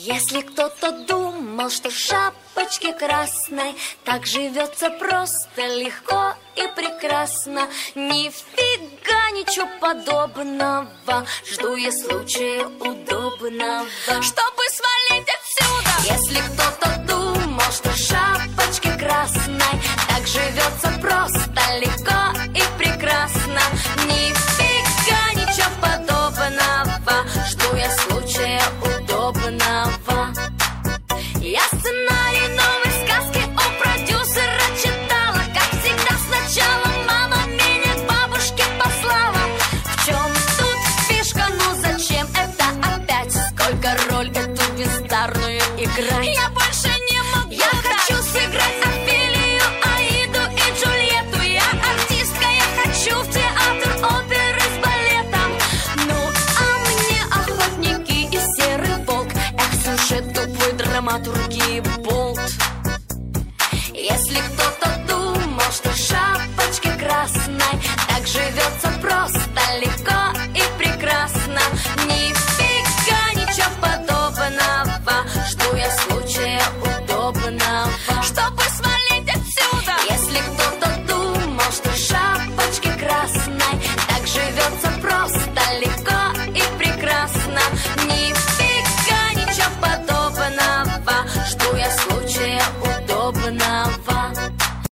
Если кто-то думал, что в шапочке красной так живется просто, легко и прекрасно, нифига ничего подобного. Жду я случая удобного, чтобы свалить отсюда. Если кто-то думал, что в шапочке красной так живется просто, легко и прекрасно, нифига ничего подобного. Жду я случая удобного. Я сценарий новой сказки у продюсера читала. Как всегда сначала мама меня к бабушке послала. В чем тут фишка, ну зачем это опять? Сколько роль эту бездарную играть? Я больше не могу. Я хочу сыграть Офелию, Аиду и Джульетту. Я артистка, я хочу в театр оперы с балетом. Ну а мне охотники и серый волк. Эх, сюжет тупой, драматургии болт.